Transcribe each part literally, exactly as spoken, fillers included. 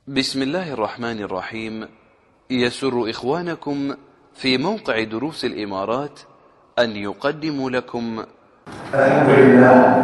بسم الله الرحمن الرحيم. يسر إخوانكم في موقع دروس الإمارات أن يقدموا لكم الحمد لله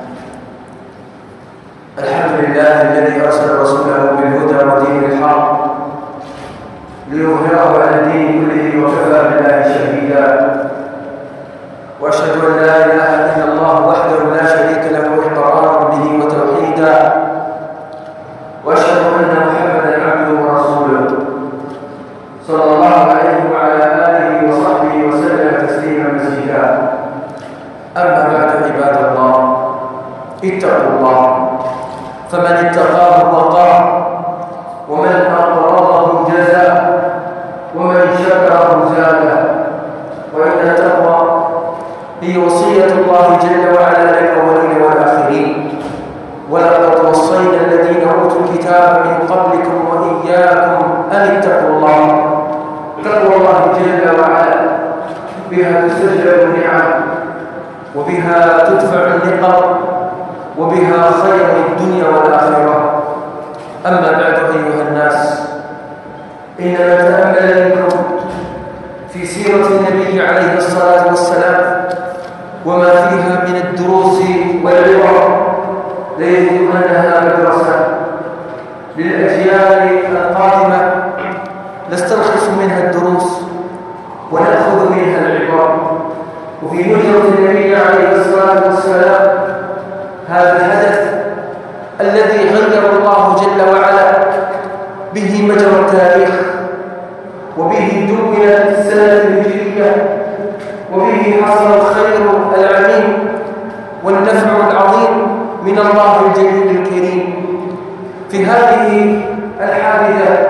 الحمد لله الذي أرسل رسوله بالهدى ودين الحق ليظهره على الدين كله وكفى بالله شهيدا، وأشهد أن لا إله إلا الله وحده لا شريك له إقرارا به وتوحيدا، وأشهد أن محمدا عبده ورسوله صلى الله عليه وعلى آله وصحبه وسلم تسليما مزيدا. أما بعد عباد الله، اتقوا الله، فمن اتقاه وقاه، ومن أقرضه جزاه، ومن شكره زاده. وإن التقوى هي وصية الله جل وعلا للأولين والآخرين، ولقد وصينا الذين أوتوا الكتاب من قبلكم وإياكم أن اتقوا الله. تقوى الله جل وعلا بها تسجل النعم، وبها تدفع النقم، وبها خير الدنيا والآخرة. أما بعد أيها الناس، إنما تأمل منكم في سيرة النبي عليه الصلاة والسلام وما فيها من الدروس والعبر ليجد أنها مدرسة للأجيال القادمة نستلخص منها الدروس ونأخذ منها العبر. وفي هجرة النبي عليه الصلاة والسلام هذا الحدث الذي غير الله جل وعلا به مجرى التاريخ، وبه دونت السنة الهجرية، وبه حصل الخير العميم والنفع العظيم من الله الجليل الكريم. في هذه الحادثة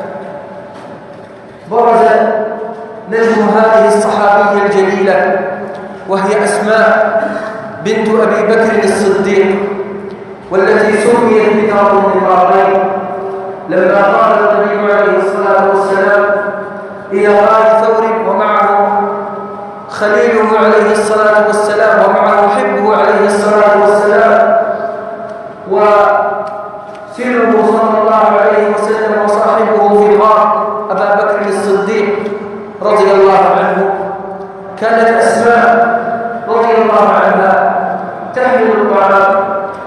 برز نجم هذه الصحابية الجليلة، وهي أسماء بنت أبي بكر الصديق، والتي سميت بذات النطاقين لما قال النبي عليه الصلاة والسلام إلى غار ثور ومعه خليله عليه الصلاة والسلام ومعه حبه عليه الصلاة والسلام وسره صلى الله عليه وسلم وصاحبه في الغار أبا بكر الصديق رضي الله عنه. كانت أسماء رضي الله عنها تحمل الطعام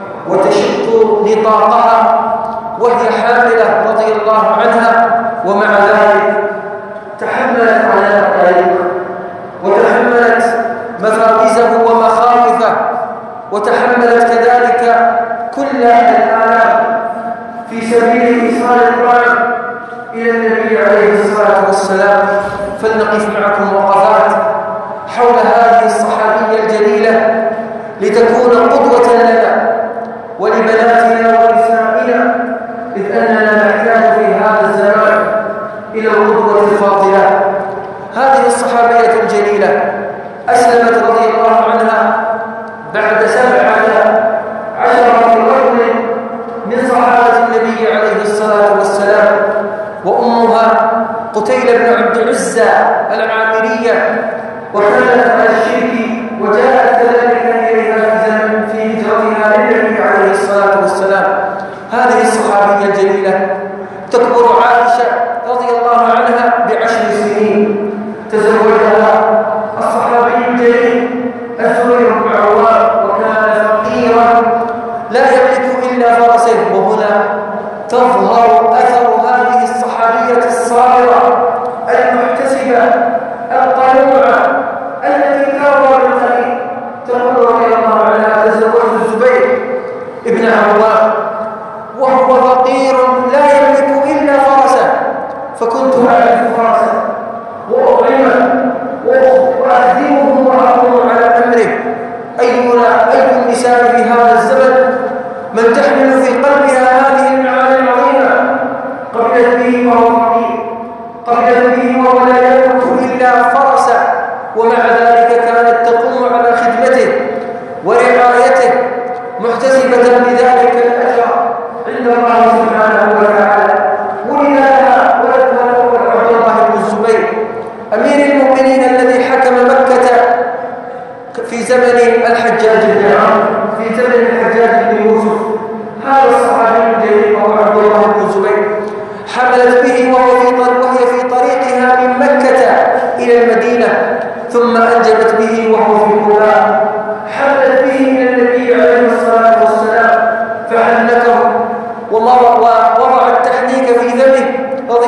وتشق نطاقها وهي حاملة رضي الله عنها، ومع ذلك تحملت على الطريق وتحملت مفاوزه ومخاوفه، وتحملت كذلك كل الآلام في سبيل إيصال الطعام إلى النبي عليه الصلاة والسلام. فلنقف معكم وقفات حول هذه الصحابية الجليلة لتكون قدوة لنا ولبناتنا ونسائنا، إذ أننا نحتاج في هذا الزمان إلى القدوة الفاضلة. هذه الصحابية الجليلة أسلمت رضي الله عنها بعد سبعة عشرة رجل من صحابة النبي عليه الصلاة والسلام، وأمها قتيلة بن عبد عزة العامرية، وكانت على الشرك وجاءت كذلك إليها في زمن في هجرتها للنبي عليه الصلاة والسلام. هذه الصحابية الجليلة تكبر عائشة رضي الله عنها بعشر سنين، تزوجها الصحابي الجليل الزبير بن عوام، وكان فقيرا لا يملك إلا فرسه. وهنا تظهر أثر هذه الصحابية الصابرة المحتسبة القنوعة التي ترضى بالقليل. تقول رضي الله عنها: تزوجت الزبير ابن عوام وهو فقير لا يملك إلا فرسه، فكنت أعرف فرسه وأطعمه وأخدمه وأقوم على أمره. أينا أي النساء في هذا الزمن من تحمل في قلبها هذه المعاني العظيمة؟ قبلت به وهو فقير،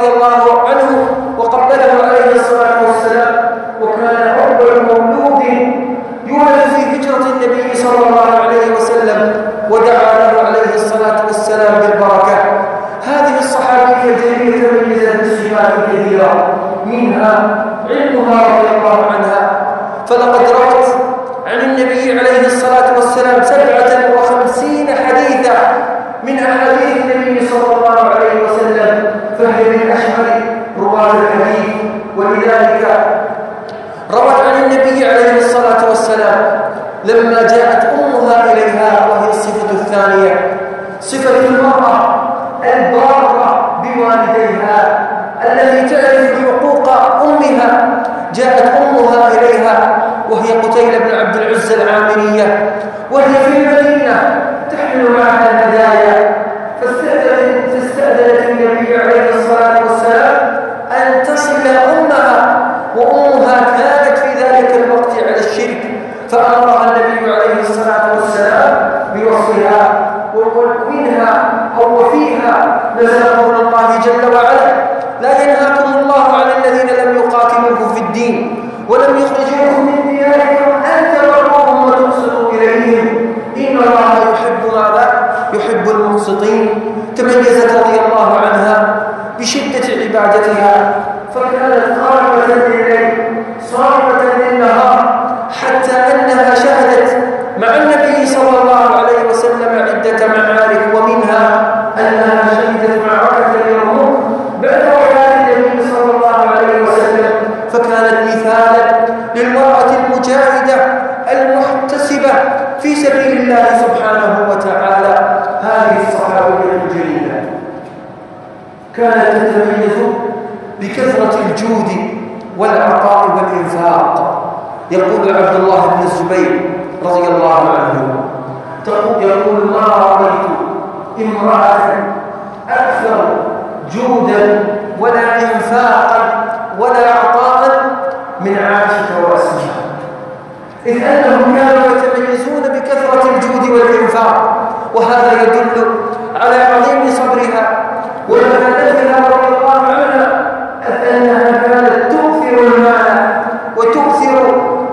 الله عنه وقبله عليه الصلاة والسلام، وكان أول مولود يولد في هجرة النبي صلى الله عليه وسلم، ودعا له عليه الصلاة والسلام بالبركة. هذه الصحابية الجليلة تميزت بصفات كثيرة، منها علمها رضي الله عنها، فلقد روت عن النبي عليه الصلاة والسلام سبعة وخمسين حديثا من أحاديث النبي صلى الله عليه وسلم، فهي من أشهر رواة الحديث. ولذلك روت عن النبي عليه الصلاة والسلام لما جاءت أمها إليها، وهي الصفة الثانية، صفة المرأة البارة بوالديها التي تعرف حقوق أمها. جاءت أمها إليها وهي قتيلة بن عبد العزى العامرية، وهي في المدينة تحمل معها الهدايا، فاستأذنت النبي عليه الصلاة والسلام أن تصل أمها، وأمها كانت في ذلك الوقت على الشرك، فأمرها النبي عليه الصلاة والسلام بوصلها. ومنها أو وفيها نزل قول الله جل وعلا: لا ينهاكم الله عن الذين لم يقاتلوكم في الدين ولم يخرجوكم من دياركم أن تبروهم وتقسطوا إليهم إن الله يحب ماذا؟ يحب المقسطين. تميزت رضي الله عنها بشدة عبادتها، فكانت قائمة الليل صائمة للنهار، حتى أنها شهدت مع النبي صلى الله عليه وسلم عدة معارك، ومنها أنها شهدت معركة اليرموك بعد وفاة النبي صلى الله عليه وسلم، فكانت مثالا للمرأة المجاهدة المحتسبة في سبيل الله سبحانه وتعالى. هذه الصحابية الجليلة كانت تتميز بكثرة الجود والعطاء والإنفاق. يقول عبد الله بن الزبير رضي الله عنه، يقول: ما رأيت امرأة أكثر جودا ولا إنفاقا ولا عطاء من عائشة وأسماء، إذ أنهم كانوا يتميزون بكثرة الجود والإنفاق، وهذا يدل على عظيم صبرها ومكانتها رضي الله عنها، أنها كانت تؤثر المال وتؤثر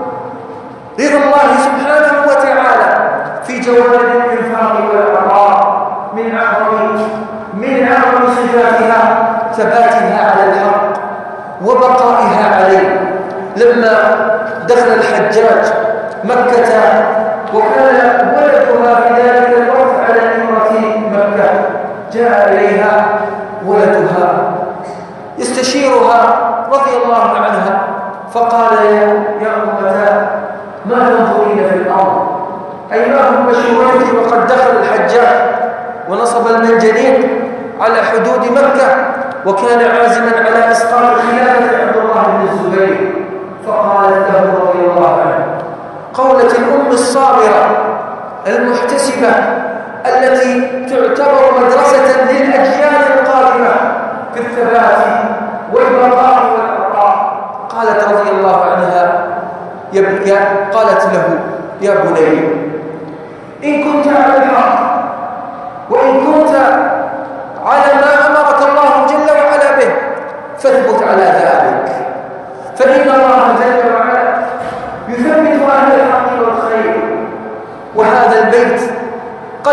رضا الله سبحانه وتعالى في جوانب الإنفاق والعطاء. من أعظم من أعظم صفاتها ثباتها على الحق وبقائها عليه. لما دخل الحجاج مكة وكان ولدها في ذلك الوقت على إمرة مكة، جاء إليها ولدها يستشيرها رضي الله عنها، فقال: يا أمتاه، ما تنظرين في الأرض؟ أي ما هم مشهورين وقد دخل الحجاج ونصب المنجنيق على حدود مكة، وكان عازما على إسقاط خلافة عبد الله بن الزبير. فقالت له رضي الله عنه قولة الأم الصابرة المحتسبة التي تعتبر مدرسة للأجيال القادمة في الثبات والبقاء والعطاء. قالت رضي الله عنها: يا قالت له: يا بني، إن كنت على الحق وإن كنت على ما أمرك الله جل وعلا به فاثبت على ذلك، فإن الله جل وعلا يثبت أهل الحق والخير. وهذا البيت قد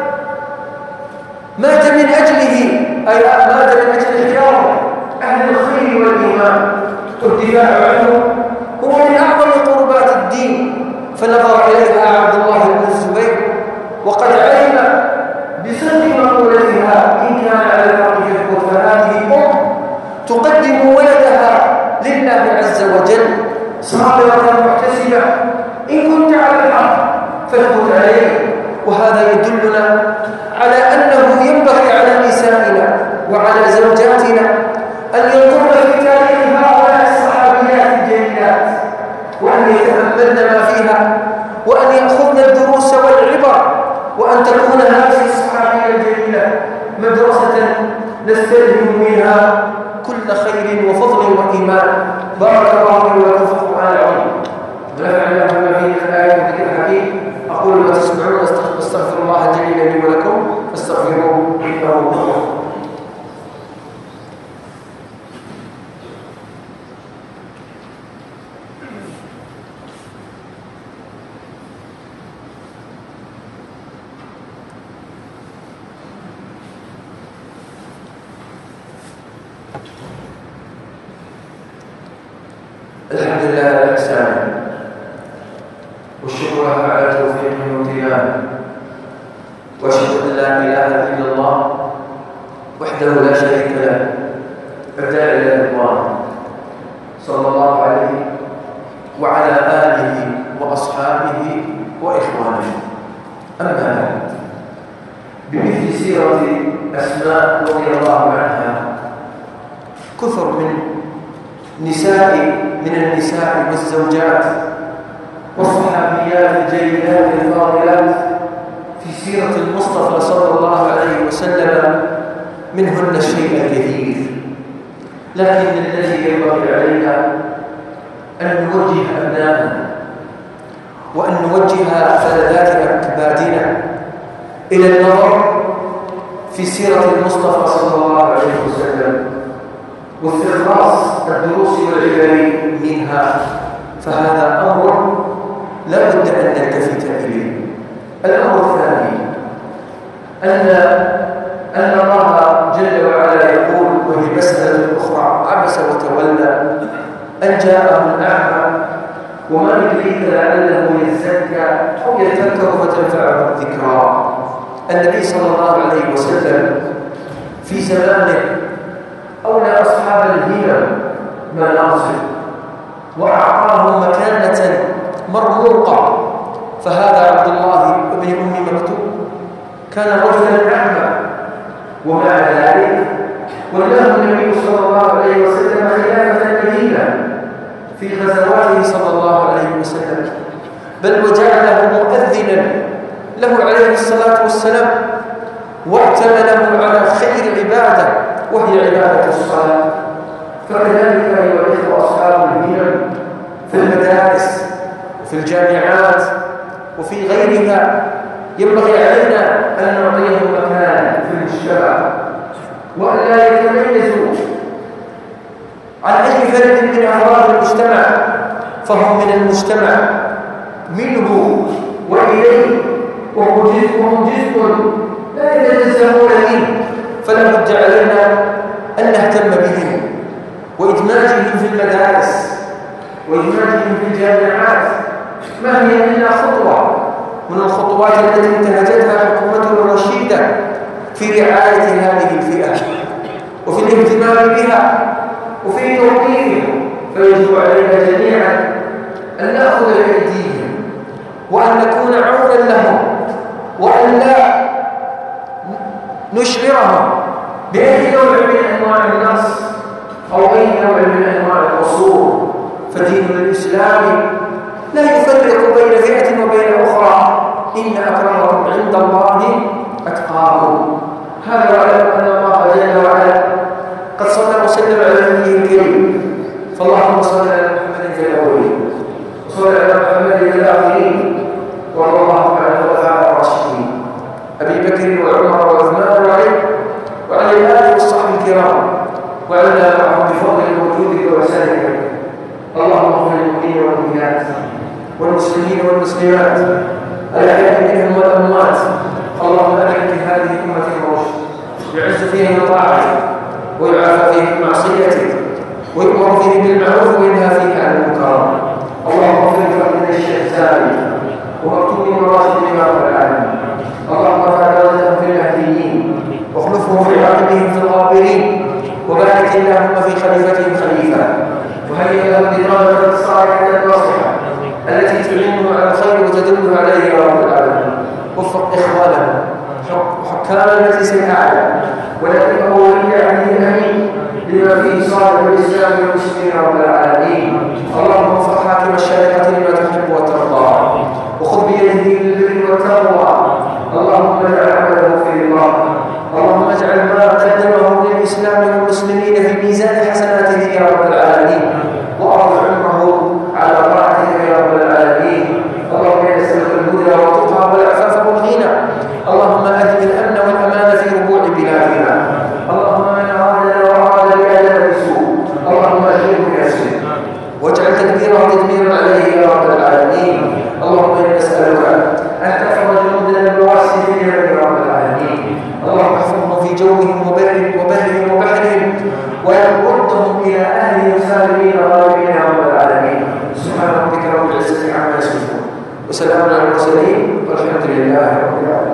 مات من أجله، أي مات من أجل إحياء أهل الخير والإيمان، والدفاع عنه هو من أعظم قربات الدين. فنظر إليها عبد الله بن الزبير وقد علم بصدق مقولتها: إن كان على الحق فاثبت. فهذه أم تقدم ولدها لله عز وجل صابرة محتسبة: إن كنت على الحق فاثبت عليه. وهذا يدلنا على أنه ينبغي على نسائنا وعلى زوجاتنا أن ينظرن في تاريخ هؤلاء الصحابيات الجليلات، وأن يتأملن ما فيها، وأن يأخذن الدروس والعبر، وأن تكون هذه الصحابية الجليلة مدرسة نستلهم منها كل خير وفضل وإيمان. بارك الله لي ولكم في القرآن العظيم، ونفعنا بما فيه من الآيات والذكر الحكيم. أقول ما تسمعون واستغفر الله الجليل لي ولكم فاستغفروه إنه هو الغفور. الحمد لله على إحسانه والشكر له على توفيقه وامتنانه، وأشهد أن لا إله إلا الله وحده لا شريك له الداعي إلى رضوانه، صلى الله عليه وعلى آله وأصحابه وإخوانه. أما بعد، بمثل سيرة أسماء رضي الله عنها كثر من نساء من النساء والزوجات والصحابيات الجليلات الفاضلات في سيرة المصطفى صلى الله عليه وسلم منهن الشيء الكثير، لكن الذي ينبغي علينا أن نوجه أبنائنا وأن نوجه فلذات أكبادنا إلى النظر في سيرة المصطفى صلى الله عليه وسلم واستخلاص الدروس والعبر منها، فهذا أمر لا بد أن نلتفت إليه. الأمر الثاني أن أن الله جل وعلا يقول، وهي مسألة أخرى: عبس وتولى أن جاءه الأعمى وما يدريك لعله يزكى أو يذكر فتنفعه الذكرى. النبي صلى الله عليه وسلم في زمانه أولى أصحاب الهمم مناصب وأعطاهم مكانة مرموقة، فهذا عبد الله بن أم مكتوم كان رجلا أعمى، ومع ذلك ولاه النبي صلى الله عليه وسلم خلافة المدينة في غزواته صلى الله عليه وسلم، بل وجعله مؤذنا له عليه الصلاة والسلام، واعتمله على خير عبادة وهي عبادة الصلاة. فكذلك أيها الإخوة أصحاب الهمم في المدارس وفي الجامعات وفي غيرها ينبغي علينا أن نعطيهم مكانا في المجتمع، وأن لا يتميزوا عن أي فرد من أفراد المجتمع، فهم من المجتمع منه وإليه، وهم جزء لا يتجزئون منه، فلا بد علينا أن نهتم بهم وإدماجهم في المدارس وإدماجهم في الجامعات. ما هي إلا خطوة من الخطوات التي انتهجتها حكومتنا الرشيدة في رعاية هذه الفئة وفي الاهتمام بها وفي توقيفهم، فيجب علينا جميعا أن نأخذ بأيديهم وأن نكون عونا لهم، وأن لا نشعرهم بأي نوع من أنواع النص أو أي نوع من أنواع القصور. فدين الإسلام لا يفرق بين فئة وبين أخرى، إن أكرمكم عند الله أتقاكم. هذا واعلم أن الله جل وعلا قد صلى وسلم على نبيه الكريم، فاللهم صل على محمد في الأولين وصل على محمد في الآخرين، وارض اللهم عن الخلفاء الراشدين أبي بكر وعمر وعثمان وعلي وعلى الآل والصحب الكرام، وعلنا معهم بفضل وجودك وإحسانك. اللهم اغفر للمؤمنين والمؤمنات والمسلمين والمسلمات الأحياء منهم والأموات. اللهم أعن في هذه الأمة الرشد، يعز فيها من طاعتك ويعافى فيه من معصيتك ويؤمر فيه بالمعروف وينهى فيه عن المنكر. اللهم اغفر لنا الشيخ سامي ومكتوب راشد يا رب العالمين. اللهم ارفع درجته في المهديين واخلفه في عقبهم في الغابرين، وبارك اللهم في خليفتهم خليفه، وهيئ له بطانه الصالحه الناصحه التي تعينه على الخير وتدله عليه يا رب العالمين. وفق اخواننا وحكام المجلس الاعلى ولكن ولي عهده الامين لما فيه صالح الاسلام والمسلمين رب العالمين. اللهم وفق حاكم الشريعه لما تحب وترضى، وخذ بيده للبر والتقوى. اللهم اجعل عمله في رضاك. اللهم اجعل ما قدمه للاسلام والمسلمين في ميزان حسناته يا رب العالمين، واطل عمره على طاعتك يا رب العالمين. اللهم نسالك الهدى والتقى والعفاف والغنى. اللهم اهد الامن والامان في ربوع بلادنا. اللهم من ارادنا واراد بلادنا بسوء اللهم اجره باسره واجعل تدبيره تدميرا عليه يا رب العالمين. اللهم انا نسالك ان تحفظ جنودنا الواسعين يا رب العالمين. اللهم احفظهم في جوهم وبرهم وبرهم وبحرهم، ويردهم إلى أهلهم سالمين غالبين يا رب العالمين. سبحان ربك رب العزة عما يصفون وسلام على المرسلين والحمد لله رب العالمين.